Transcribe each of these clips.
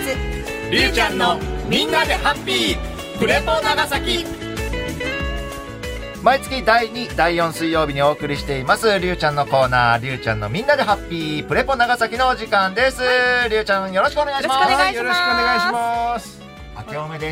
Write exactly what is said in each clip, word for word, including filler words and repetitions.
りゅうちゃんのみんなでハッピープレポ長崎。 毎月だいに、だいよん水曜日にお送りしていますりゅうちゃんのコーナー、りゅうちゃんのみんなでハッピープレポ長崎の時間です。りゅうちゃんよろしくお願いします。 よろしくお願いします。よろしくお願いします。 明けおめです。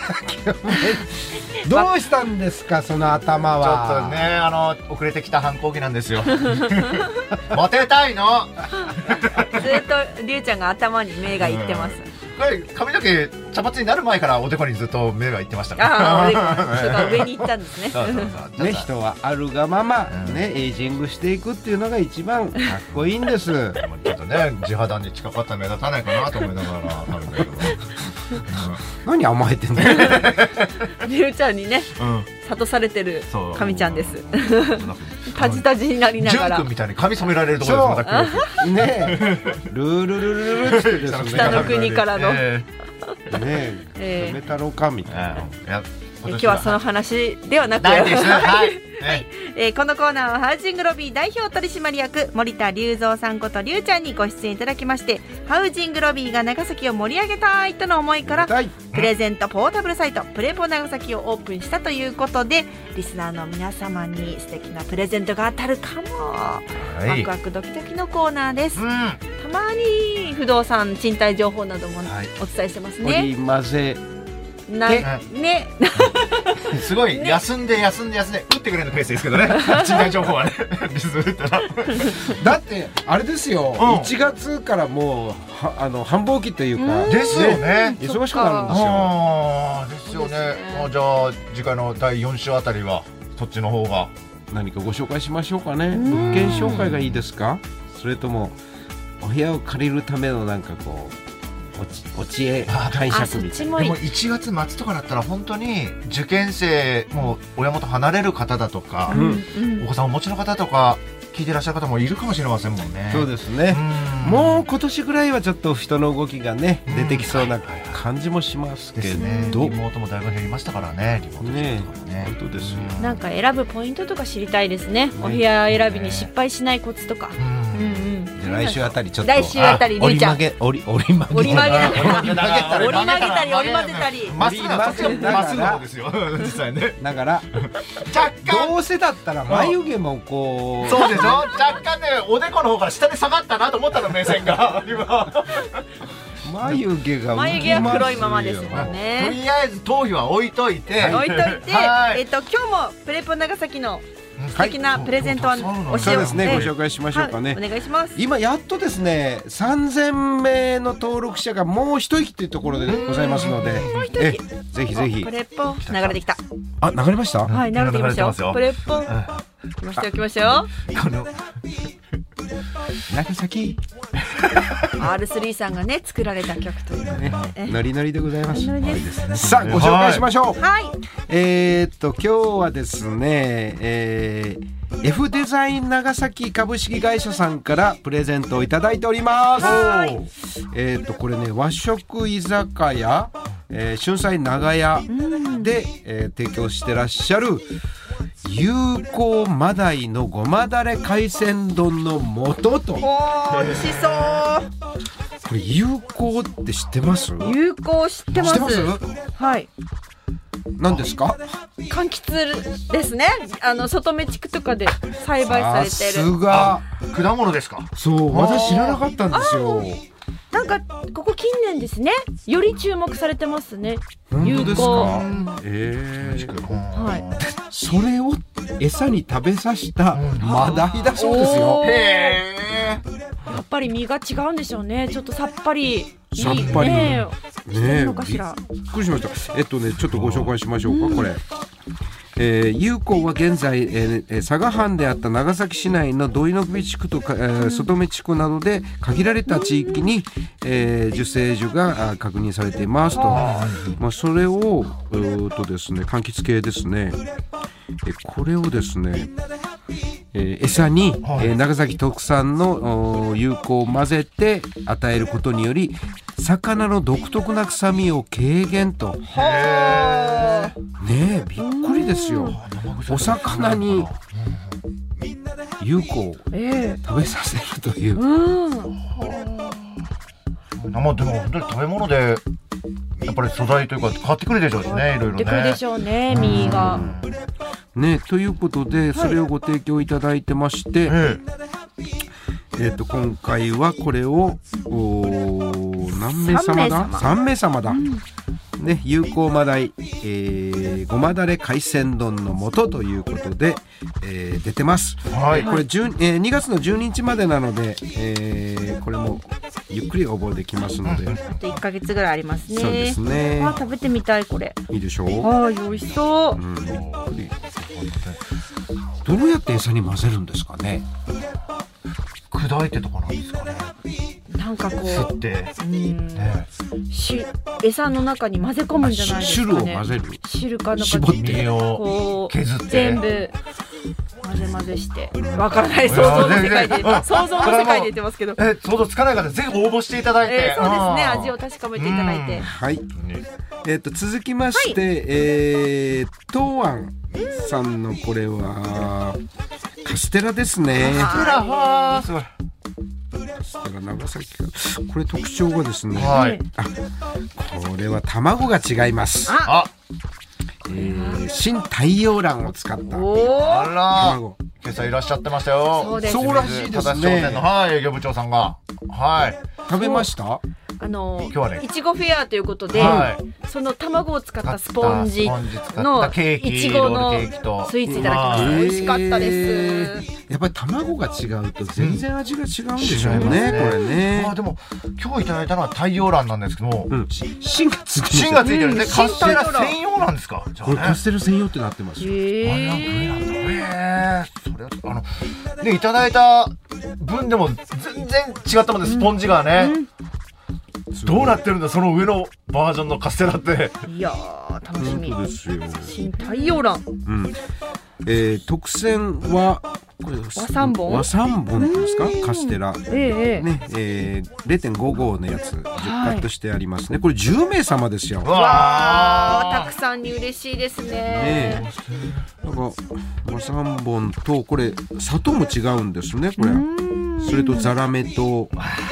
どうしたんですかその頭は。 ちょっとね、あの遅れてきた反抗期なんですよ。モテたいの。 ずっとりゅうちゃんが頭に目がいってます。 これ髪の毛茶髪になる前からおでこにずっと目がいってましたから。 ああ、おでこが上に行ったんですね。 そうそうそうね、人はあるがまま、 うんね、エイジングしていくっていうのが一番かっこいいんです。 ちょっとね、地肌に近かったら目立たないかなと思いながらあるんだけど。 何甘えてんの。 りゅうちゃんにね、 うん、 諭されてる神ちゃんです。タジタジになりながら。 ジュン君みたいに髪染められるところです。 ね、ルールルルルルってですね。 北の国からの。 ね、染めたろかみたいな。 今日はその話ではなく、 ないです。はい。 えー、このコーナーはハウジングロビー代表取締役森田龍三さんことりゅうちゃんにご出演いただきまして、ハウジングロビーが長崎を盛り上げたいとの思いからプレゼントポータブルサイトプレポ長崎をオープンしたということで、リスナーの皆様に素敵なプレゼントが当たるかも、はい、ワクワクドキドキのコーナーです、うん、たまに不動産賃貸情報などもお伝えしてますね。 織り交ぜなねすごい休んで休んで休んで打ってくれるのペースですけどね。賃貸情報はね。 だってあれですよ、うん、いちがつからもうはあの繁忙期というかですよね。 忙しくなるんですよ。 あですよね。あ、じゃあ次回のだいよん週あたりはそっちの方が何かご紹介しましょうかね。物件紹介がいいですか、それともお部屋を借りるためのなんかこうお知恵解釈みたいな。 でもいちがつ末とかだったら本当に受験生もう親元離れる方だとか、うん、お子さんお持ちの方とか聞いてらっしゃる方もいるかもしれませんもんね。 そうですね。うもう今年ぐらいはちょっと人の動きがね出てきそうな感じもしますけど、ね、 リモートもだいぶ減りましたからね。リモートね、 ね、本当ですよ。 なんか選ぶポイントとか知りたいですね。お部屋選びに失敗しないコツとか。うんうん。 来週あたりちょっと来週あたりりゅうちゃん折り折り曲げ折り曲げながら折り曲げたり折り曲げたりまっすぐなそっちがまっすぐの方ですよ。実際ね。 だから若干どうせだったら眉毛もこうそうでしょ。若干ねおでこの方から下に下がったなと思ったの目線が今。 眉毛が眉毛は黒いままですもんね。 とりあえず頭皮は置いといて置いといて、えっと今日もプレポ長崎の素敵なプレゼントを教えを、 そうですね、ご紹介しましょうかね。 お願いします。 今やっとですねさんぜんめいの登録者がもう一息というところでございますので、えぜひぜひ。 プレポ流れてきた。 あ、流れました。 はい、流れてきましたよ。プレポ来ましたよ来ましたよ。この長崎アールスリー さんがね作られた曲というね、 ノリノリでございます。さあご紹介しましょう。 はい。 えー、っと今日はですね、えー、F デザイン長崎株式会社さんからプレゼントをいただいております。えー、っとこれね和食居酒屋、えー、春菜長屋で、えー、提供してらっしゃる有効マダイのごまだれ海鮮丼の素と。 おー、美味しそう。 これ有効って知ってます？ 有効知ってます。知ってます？はい。 何ですか？ 柑橘ですね。あの外目地区とかで栽培されてる。 さすが。 果物ですか？ そう、私知らなかったんですよ。 なんかここ近年ですねより注目されてますね。 本当ですか？えー、はい。それを餌に食べさせたマダイだそうですよ。 へー。やっぱり身が違うんでしょうね。ちょっとさっぱりさっぱりねえねえびっくりしました。えっとねちょっとご紹介しましょうか。これえー、有効は現在、えー、佐賀藩であった長崎市内の土井の首地区とか、えー、外目地区などで限られた地域に、えー、受精樹が確認されていますと。まあ、それをうとですね柑橘系ですね、えこれをですねえー、餌に、はいえー、長崎特産の有効を混ぜて与えることにより魚の独特な臭みを軽減と。 へねえびっくりですよ。お魚に有効を食べさせるという、 うん、 まあでも本当に食べ物でやっぱり素材というか変わってくるでしょうしね、いろいろね。変わってくるでしょうね、 身が。 ね、ということでそれをご提供いただいてまして、はい、えー、と今回はこれを何名様ださんめいさまだ、うんね、有効マダイ、えー、ごまだれ海鮮丼の素ということで、えー、出てます、はい、これ、えー、にがつのじゅうににちまでなので、えー、これもゆっくり応募できますので、 あといっかげつぐらいありますね。 そうですね。 あ、食べてみたい。これいいでしょう。 ああ、美味しそう、うん、 どうやって餌に混ぜるんですかね。 砕いてとかなんですかね。 なんかこう吸って、 うん、ね、し餌の中に混ぜ込むんじゃないですかね。 汁を混ぜる。 汁かなんか絞って身を削って全部混ぜ混ぜしてわからない。想像の世界で想像の世界で言ってますけど、 え想像つかない方ぜひ応募していただいて、 えー、そうですね、味を確かめていただいて、 はい、えー、と続きまして、はい、えー、東安さんのこれはカステラですね。 カステラ、はーすごい。 カステラ長崎か。これ特徴がですね、 はい、 あ、これは卵が違います。 あ、 えー、新太陽卵を使ったあら卵。 今朝いらっしゃってましたよ。 そうです、 そうらしいですね。 の、はい、営業部長さんが、はい、 食べました。 あの今日はね、 いちごフェアということで、 はい、 その卵を使ったスポンジのいちごのスイーツいただきました。美味しかったです。 やっぱり卵が違うと全然味が違うんでしょうね、うん、これね。 あ、でも今日いただいたのは太陽卵なんですけども、 うん、芯がついてる。 芯がついてるんで、うん、カステラ専用なんですか。じゃあね、 これカステラ専用ってなってますよ。 へー、へー、それはあのね、いただいた分でも全然違ったもんで、スポンジがね、うんうん、どうなってるんだその上のバージョンのカステラって。 いやー、楽しみですよ。 新太陽卵、 うん、えー、特選はこれ和三本和三本ですか、カステラ、 ええね、えー、れいてんごご のやつじゅっカットしてありますね。これじゅうめいさまですよ。 わー、たくさんに嬉しいですね。 ね、なんか和三本とこれ砂糖も違うんですね。これそれとザラメと、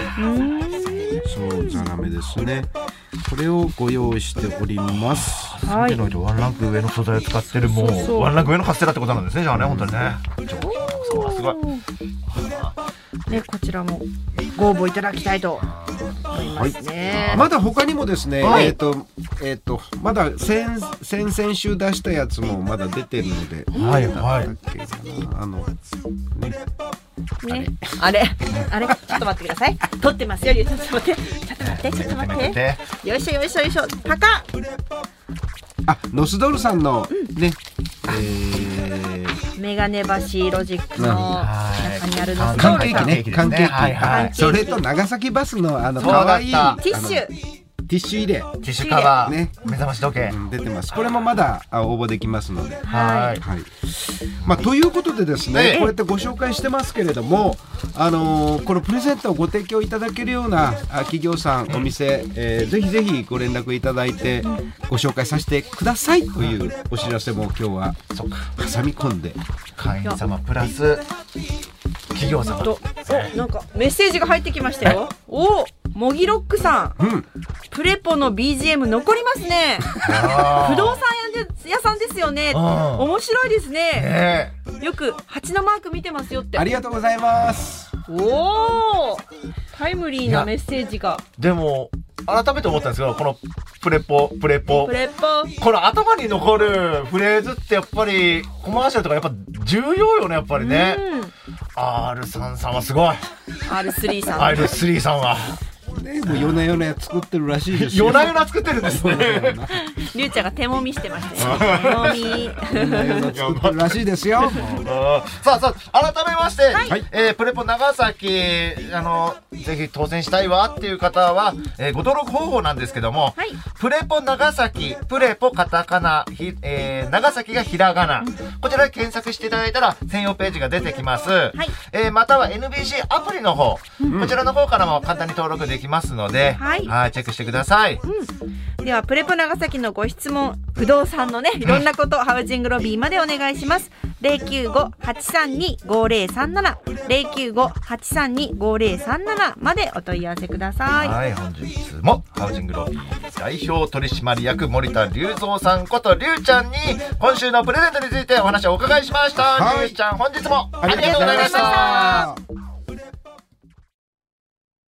そうザラメですね。これをご用意しております。 はい。ワンランク上の素材を使ってる、もうそうそう、ワンランク上のカステラってことなんですね。じゃあね、うん、本当にね。そうすごい。 ね、こちらもご応募いただきたいと思いますね。 はい、まだ他にもですね、 はい、 えっ、ー、とえっ、ー、とまだ先先々週出したやつもまだ出てるので、 はいはい。 あのね。 ね、あれあれちょっと待ってください。撮ってますよ。ちょっと待ってちょっと待ってちょっと待ってよいしょよいしょよいしょ。パカッ。 あ、ノスドルさんの、うん、ね、えー、メガネ橋ロジックの中にあるノスド関ルさん、 係機ね、関係機、はいはい、それと長崎バスのあの可愛いティッシュティッシュ入れ、 ティッシュカバー、 ね、 目覚まし時計、 うん、出てます。これもまだ応募できますので、 はい、 はい、まあ、ということでですね、こうやってご紹介してますけれども、あのー、このプレゼントをご提供いただけるような企業さん、お店、えー、ぜひぜひご連絡いただいてご紹介させてくださいというお知らせも今日は挟み込んで、 会員様プラス企業様、 お、なんかメッセージが入ってきましたよ。お、もぎロックさん、うん、プレポの ビージーエム 残りますね。不動産屋さんですよね。面白いですね。ね、よく蜂のマーク見てますよって。 ありがとうございます。 おお、タイムリーなメッセージが。 でも改めて思ったんですけど、このプレポプレポプレポ、 この頭に残るフレーズってやっぱりコマーシャルとかやっぱ重要よね、やっぱりね。アールスリー さんはすごい。 アールスリー さんアールスリー さんはね、もう夜な夜な作ってるらしいですよ。 夜な夜な作ってるんですね。 りゅうちゃんが手もみしてましたよ。手もみ。 夜な夜な作ってるらしいですよ。 さあさあ、改めまして、 はい、 えー、プレポ長崎、あのぜひ当選したいわっていう方は、えー、ご登録方法なんですけども、はい、プレポ長崎、プレポカタカナ、ひ、えー、長崎がひらがな、うん、こちらで検索していただいたら専用ページが出てきます。はい、えー、または エヌビーシー アプリの方、うん、こちらの方からも簡単に登録できます。 きますので、はい、はいチェックしてください。 うん、ではプレポ長崎のご質問、不動産のねいろんなこと、うん、ハウジングロビーまでお願いします。ゼロきゅうご はちさんに ごゼロさんなな ゼロきゅうご はちさんに ごゼロさんななまでお問い合わせください。 はい、本日もハウジングロビー代表取締役森田龍三さんことりゅうちゃんに今週のプレゼントについてお話をお伺いしました。りゅうちゃん本日もありがとうございました。